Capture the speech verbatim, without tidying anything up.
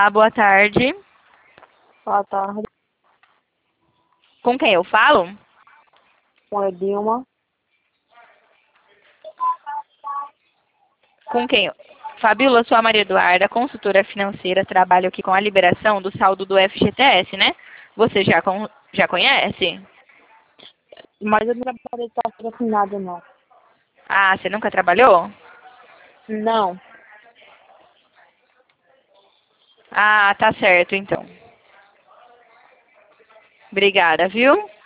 Olá, boa tarde. Boa tarde, Com quem eu falo? com a Dilma. Com quem? eu- Fabíola, sou a Maria Eduarda, consultora financeira, trabalho aqui com a liberação do saldo do F G T S, né? Você já, con- já conhece? Mas eu não trabalhei com patrocinado, não. Ah, você nunca trabalhou? Não. Ah, tá certo, então. Obrigada, viu?